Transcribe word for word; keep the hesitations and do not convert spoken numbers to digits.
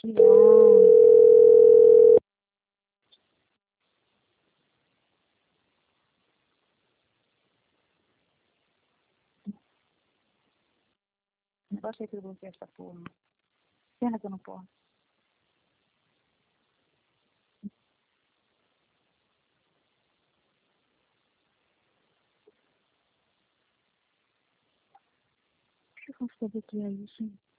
Ian. Negócio que você está por. Cena que eu não posso. O que eu vou fazer aqui aí, gente?